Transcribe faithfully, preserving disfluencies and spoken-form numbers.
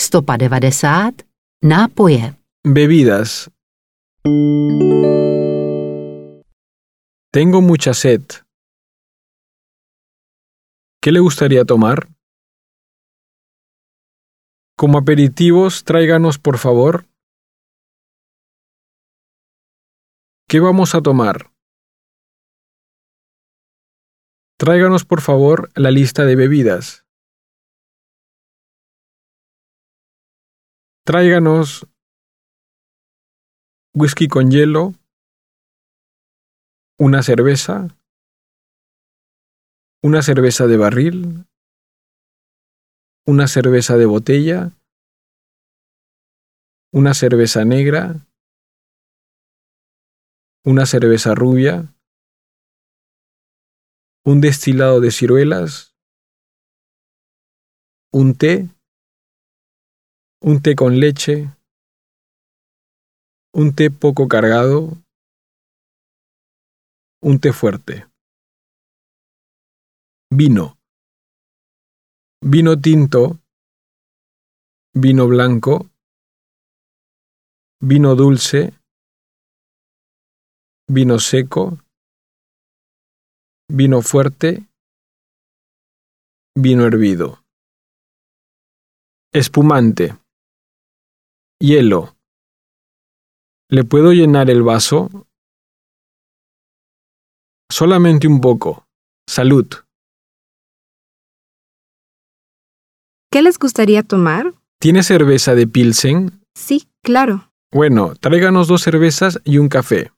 sto padesát nápoje. Bebidas. Tengo mucha sed. ¿Qué le gustaría tomar? Como aperitivos, tráiganos por favor. ¿Qué vamos a tomar? Tráiganos por favor la lista de bebidas. Tráiganos whisky con hielo, una cerveza, una cerveza de barril, una cerveza de botella, una cerveza negra, una cerveza rubia, un destilado de ciruelas, un té, un té con leche, un té poco cargado, un té fuerte. Vino. Vino tinto, vino blanco, vino dulce, vino seco, vino fuerte, vino hervido. Espumante. Hielo. ¿Le puedo llenar el vaso? Solamente un poco. Salud. ¿Qué les gustaría tomar? ¿Tiene cerveza de Pilsen? Sí, claro. Bueno, tráiganos dos cervezas y un café.